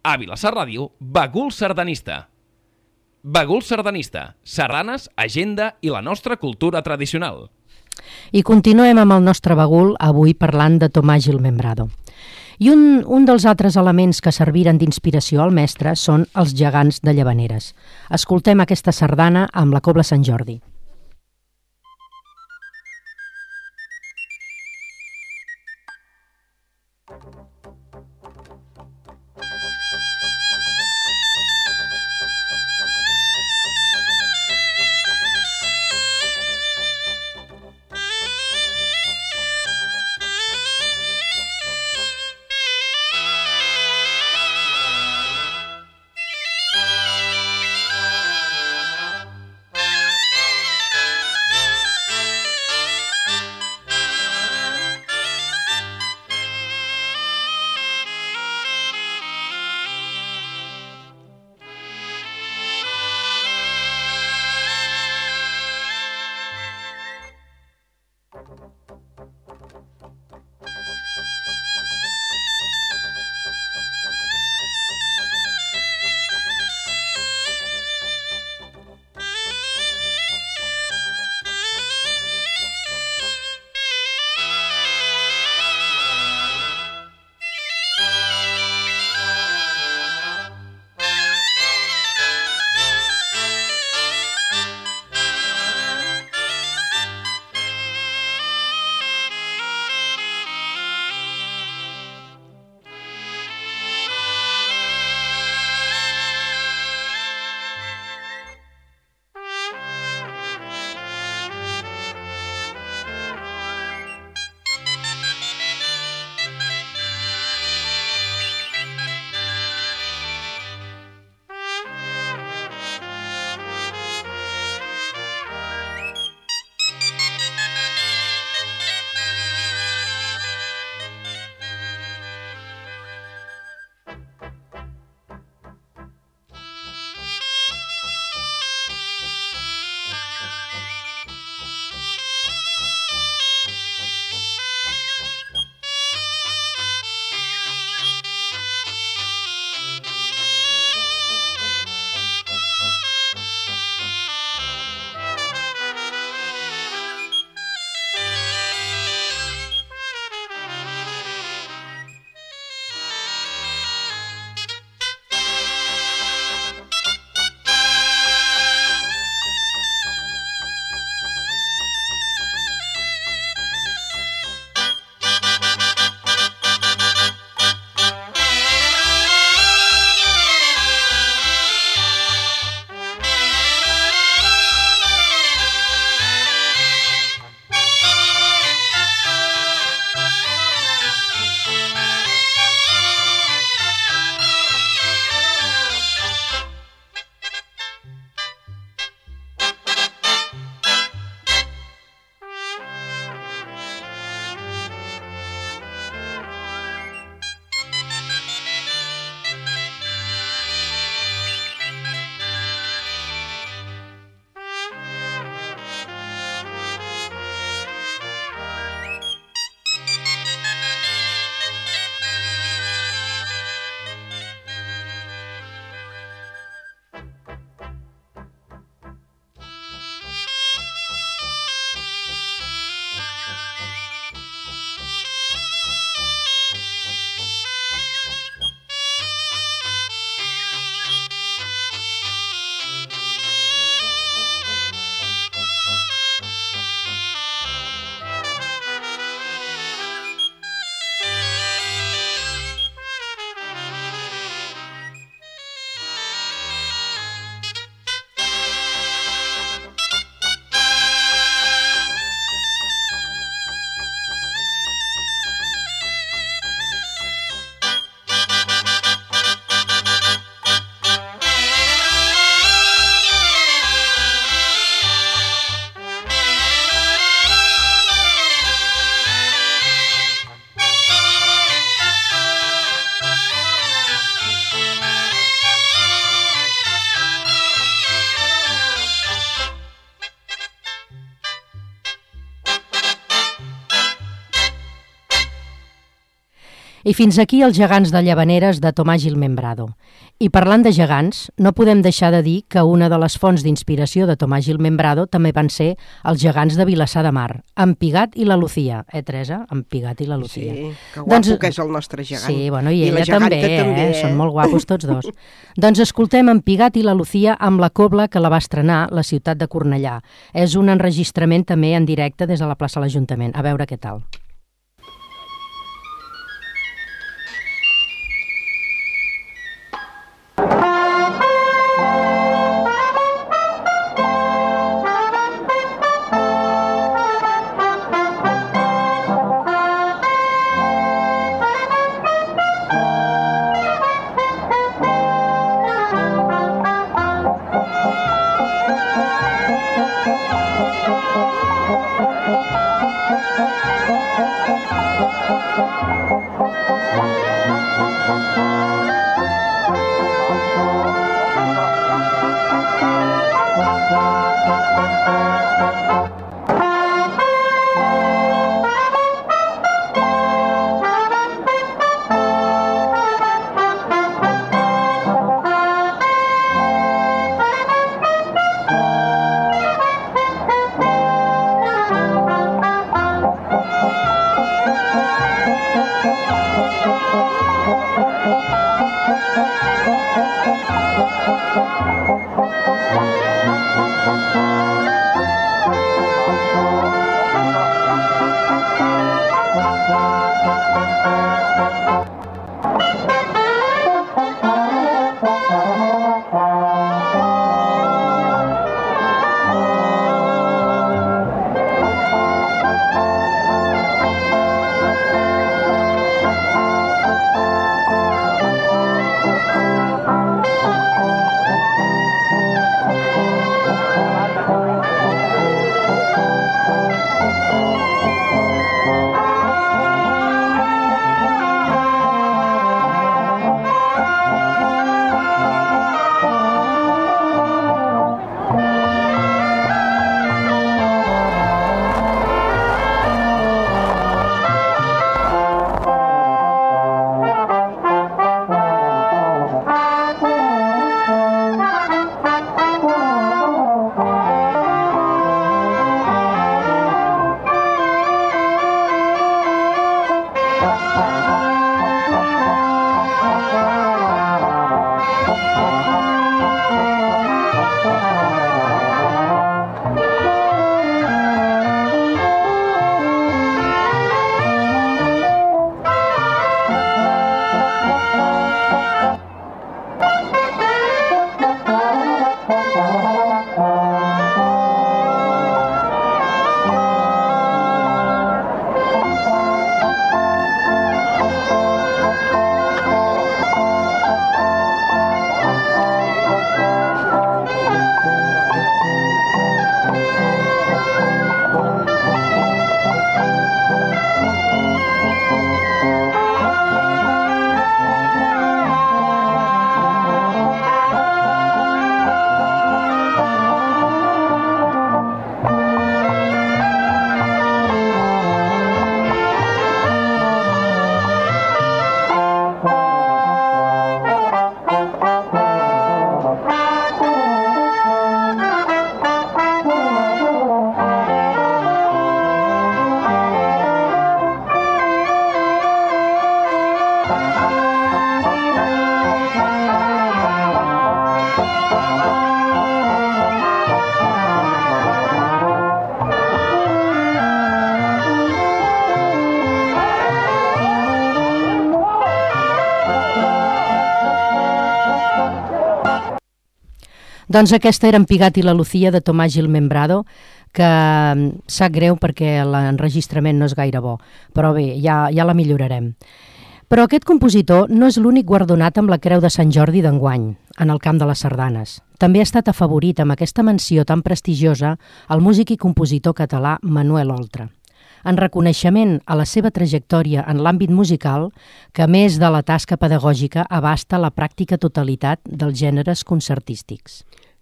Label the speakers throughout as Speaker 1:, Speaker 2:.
Speaker 1: A Vilassar Ràdio, Bagul Sardanista. Bagul Sardanista, sardanes, agenda i la nostra cultura tradicional.
Speaker 2: I continuem amb el nostre bagul, avui parlant de Tomàs Gil Membrado. I un dels altres elements que serviren d'inspiració al mestre són els gegants de Llavaneres. Escoltem aquesta sardana amb la Cobla Sant Jordi. I fins aquí els gegants de Llavaneres de Tomàs Gil Membrado. I parlant de gegants, no podem deixar de dir que una de les fonts d'inspiració de Tomàs Gil Membrado també van ser els gegants de Vilassar de Mar, en Pigat i la Lucía. Teresa? En Pigat i la Lucía.
Speaker 3: Sí, que guapo que és el nostre gegant.
Speaker 2: Sí, bueno, i ella també, són molt guapos tots dos. Doncs escoltem en Pigat i la Lucía amb la cobla que la va estrenar la ciutat de Cornellà. És un enregistrament també en directe des de la plaça de l'Ajuntament. A veure què tal. Doncs aquesta era en Pigat i la Lucía de Tomàs Gil Membrado, que sap greu perquè l'enregistrament no és gaire bo, però bé, ja la millorarem. Però aquest compositor no és l'únic guardonat amb la Creu de Sant Jordi d'enguany, en el camp de les sardanes. També ha estat afavorit amb aquesta menció tan prestigiosa el músic i compositor català Manuel Oltra, en reconeixement a la seva trajectòria en l'àmbit musical, que a més de la tasca pedagògica abasta la pràctica totalitat dels gèneres concertístics.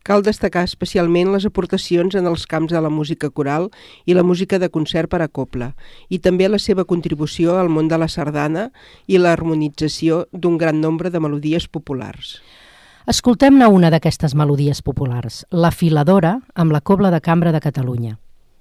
Speaker 3: Cal destacar especialment les aportacions en els camps de la música coral i la música de concert per a cobla, i també la seva contribució al món de la sardana i l'harmonització d'un gran nombre de melodies populars.
Speaker 2: Escoltem-ne una d'aquestes melodies populars, La Filadora, amb la Cobla de Cambra de Catalunya.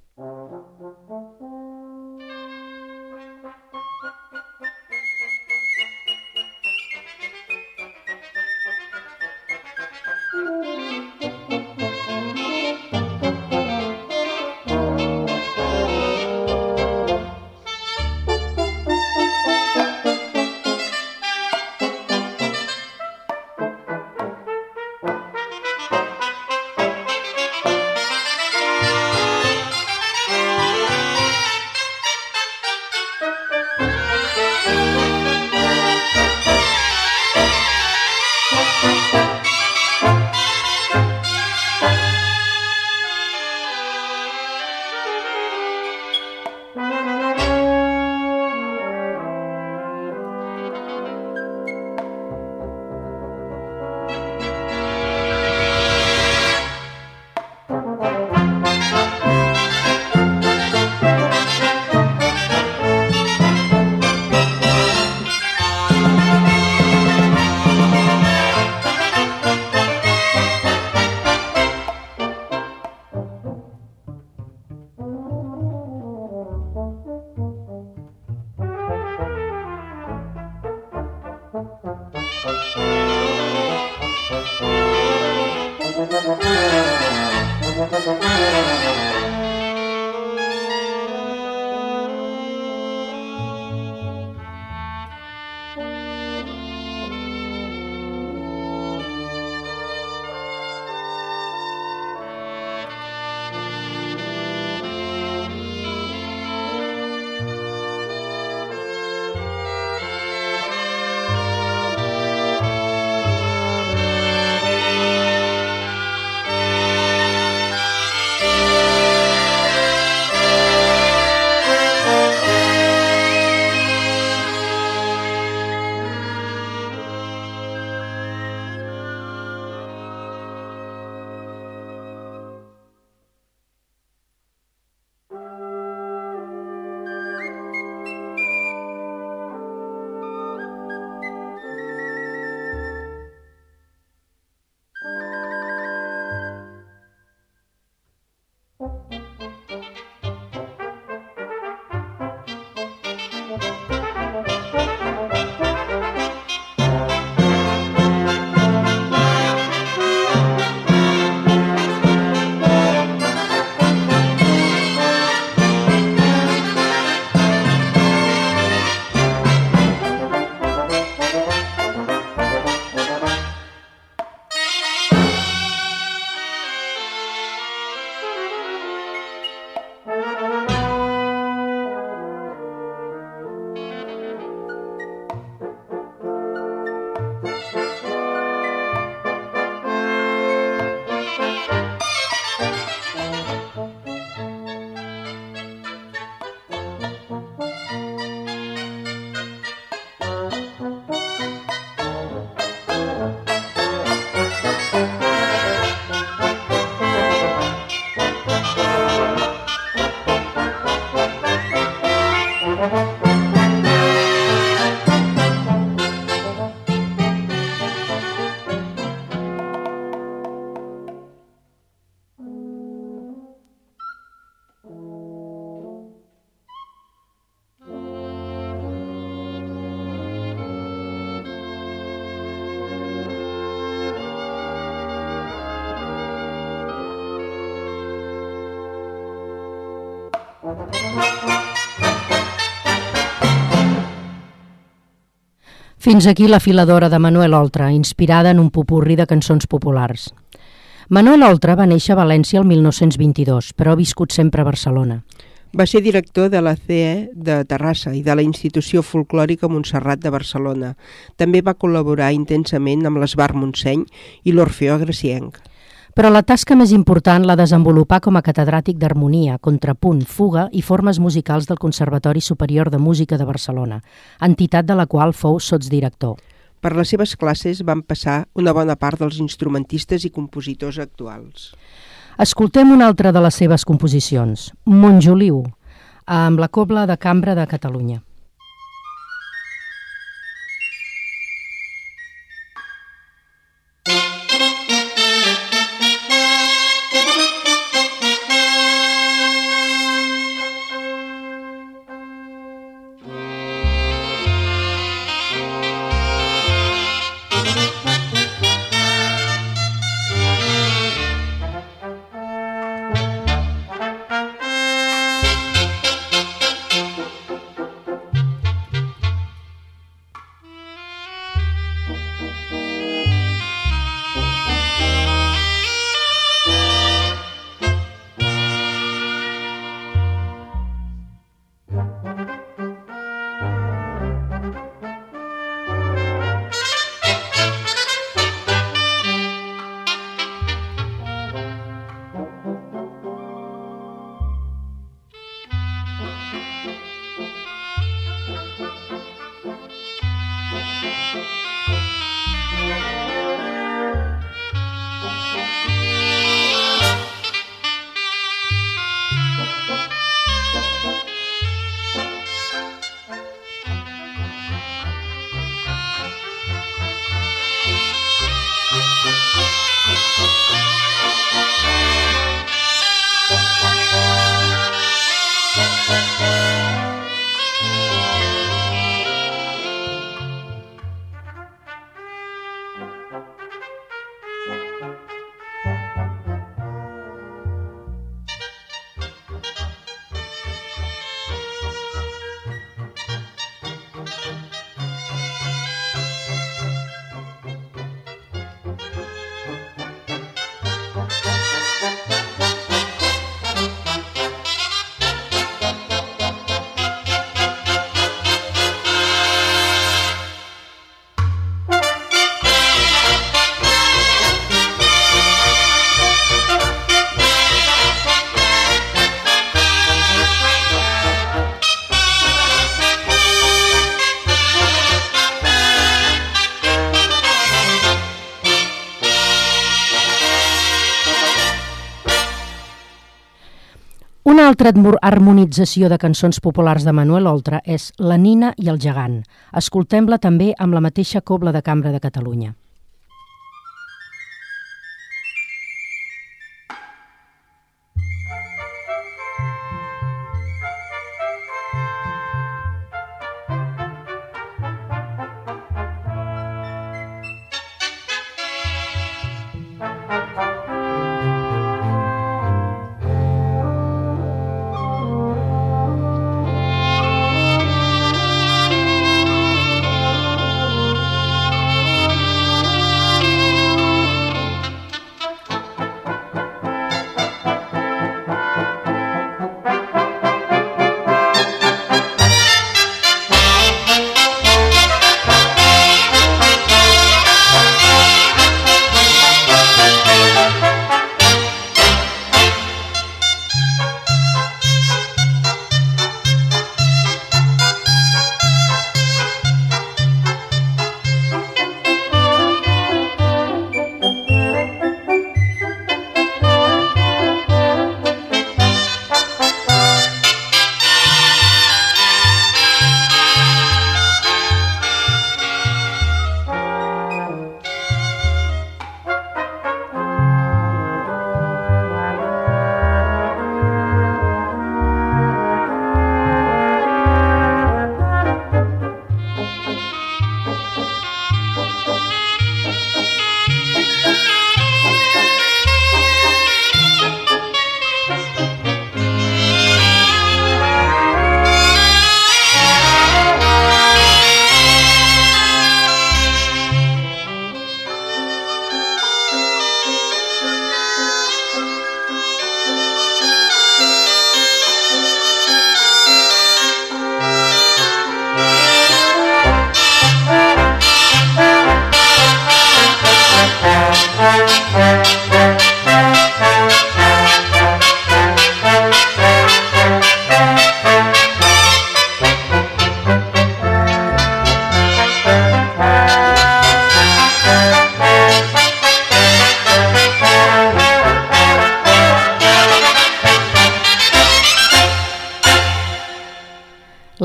Speaker 2: Fins aquí La Filadora de Manuel Oltra, inspirada en un popurri de cançons populars. Manuel Oltra va néixer a València el 1922, però ha viscut sempre a Barcelona.
Speaker 3: Va ser director de la CE de Terrassa i de la Institució Folclòrica Montserrat de Barcelona. També va col·laborar intensament amb l'Esbart Montseny i l'Orfeó Gracienc.
Speaker 2: Però la tasca més important la desenvolupà com a catedràtic d'harmonia, contrapunt, fuga i formes musicals del Conservatori Superior de Música de Barcelona, entitat de la qual fou sotsdirector.
Speaker 3: Per les seves classes van passar una bona part dels instrumentistes i compositors actuals.
Speaker 2: Escoltem una altra de les seves composicions, Montjoliu, amb la Cobla de Cambra de Catalunya. Una altra harmonització de cançons populars de Manuel Oltra és La Nina i el gegant. Escoltem-la també amb la mateixa Cobla de Cambra de Catalunya.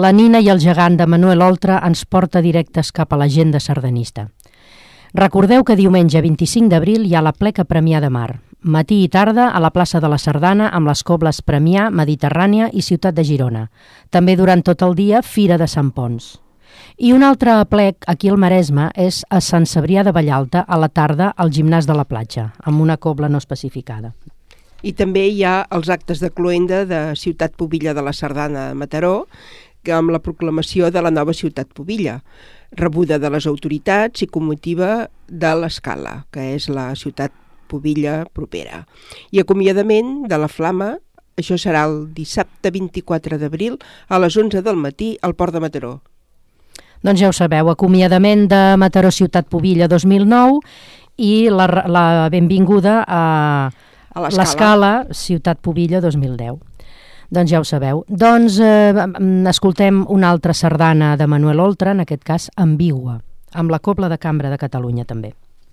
Speaker 2: La nina i el gegant de Manuel Oltra ens porta directes cap a l'agenda sardanista. Recordeu que diumenge 25 d'abril hi ha la pleca Premià de Mar. Matí i tarda a la plaça de la Sardana amb les cobles Premià, Mediterrània i Ciutat de Girona. També durant tot el dia Fira de Sant Pons. I un altre aplec aquí al Maresme és a Sant Cebrià de Vallalta a la tarda al Gimnàs de la Platja, amb una cobla no especificada.
Speaker 3: I també hi ha els actes de cloenda de Ciutat Pubilla de la Sardana de Mataró, que amb la proclamació de la nova Ciutat Pubilla, rebuda de les autoritats i comitiva de l'Escala, que és la ciutat Pubilla propera. I acomiadament de la Flama, això serà el dissabte 24 d'abril a les 11 del matí al Port de Mataró.
Speaker 2: Doncs ja ho sabeu, acomiadament de Mataró Ciutat Pubilla 2009 i la benvinguda a l'Escala Ciutat Pubilla 2010. Doncs ja ho sabeu. Doncs escoltem una altra sardana de Manuel Oltra, en aquest cas Ambigua, amb la Cobla de Cambra de Catalunya també.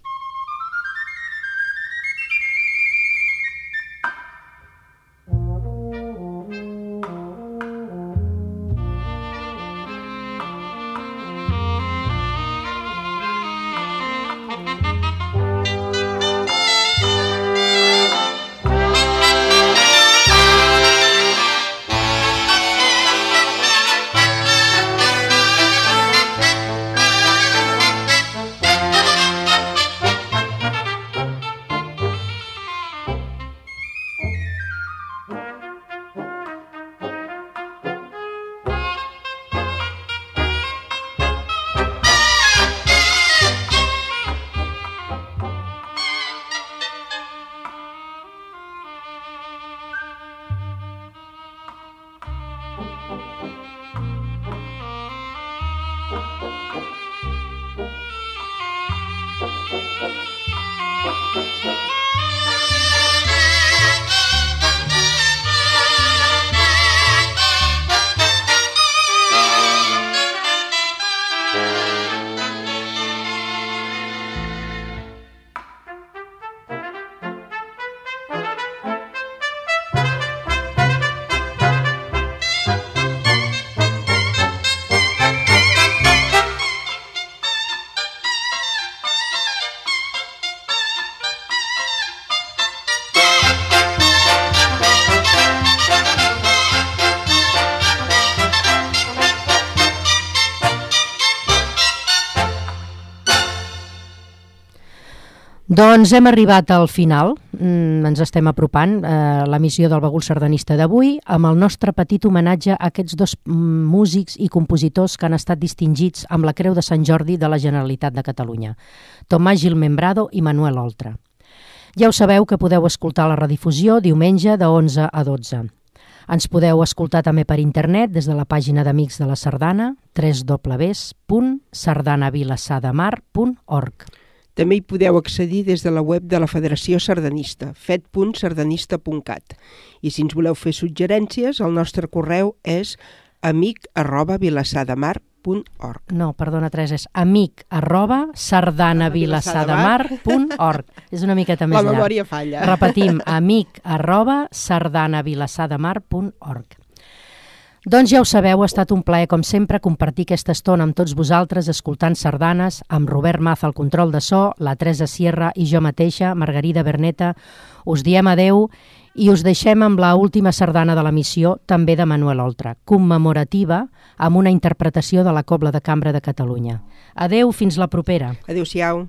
Speaker 2: Doncs hem arribat al final, ens estem apropant l'emissió del Bagul Sardanista d'avui amb el nostre petit homenatge a aquests dos músics i compositors que han estat distingits amb la Creu de Sant Jordi de la Generalitat de Catalunya, Tomàs Gil Membrado i Manuel Oltra. Ja ho sabeu que podeu escoltar la redifusió diumenge de 11 a 12. Ens podeu escoltar també per internet des de la pàgina d'Amics de la Sardana, www.sardanavilassadamar.org.
Speaker 3: També hi podeu accedir des de la web de la Federació Sardanista, fet.sardanista.cat. I si ens voleu fer suggerències, el nostre correu és amic@vilassadamar.org.
Speaker 2: No, perdona, Teresa, és amic@sardanavilassadamar.org. És una miqueta més llarg.
Speaker 3: La memòria falla.
Speaker 2: Repetim, amic@sardanavilassadamar.org. Doncs ja ho sabeu, ha estat un plaer, com sempre, compartir aquesta estona amb tots vosaltres, escoltant sardanes, amb Robert Maza al control de so, la Teresa Sierra i jo mateixa, Margarida Berneta. Us diem adeu i us deixem amb la última sardana de l'emissió, també de Manuel Oltra, commemorativa, amb una interpretació de la Cobla de Cambra de Catalunya. Adeu, fins la propera.
Speaker 3: Adéu-siau.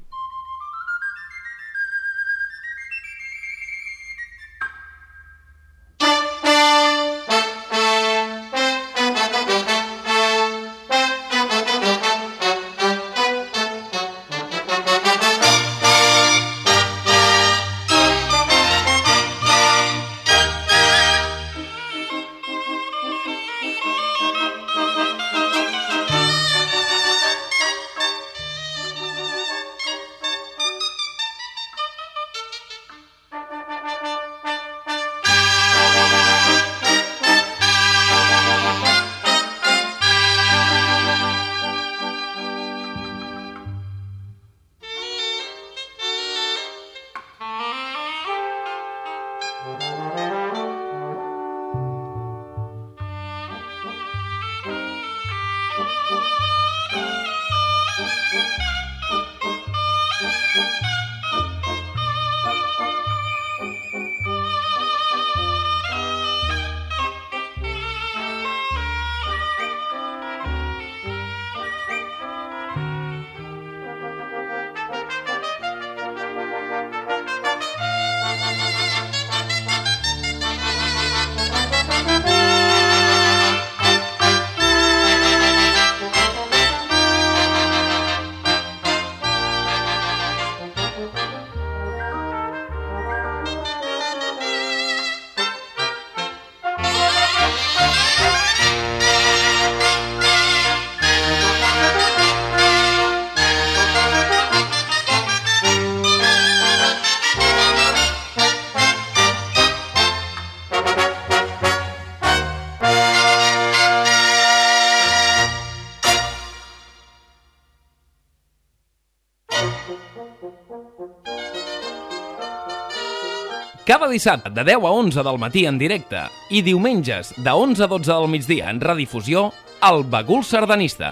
Speaker 1: Cada dissabte de 10 a 11 del matí en directe i diumenges de 11 a 12 del migdia en redifusió, el Bagul Sardanista.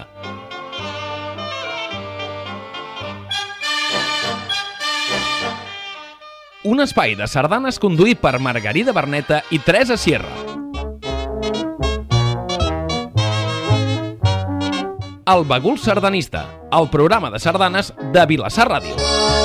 Speaker 1: Un espai de sardanes conduït per Margarida Berneta i Teresa Sierra. El Bagul Sardanista, el programa de sardanes de Vilassar Ràdio.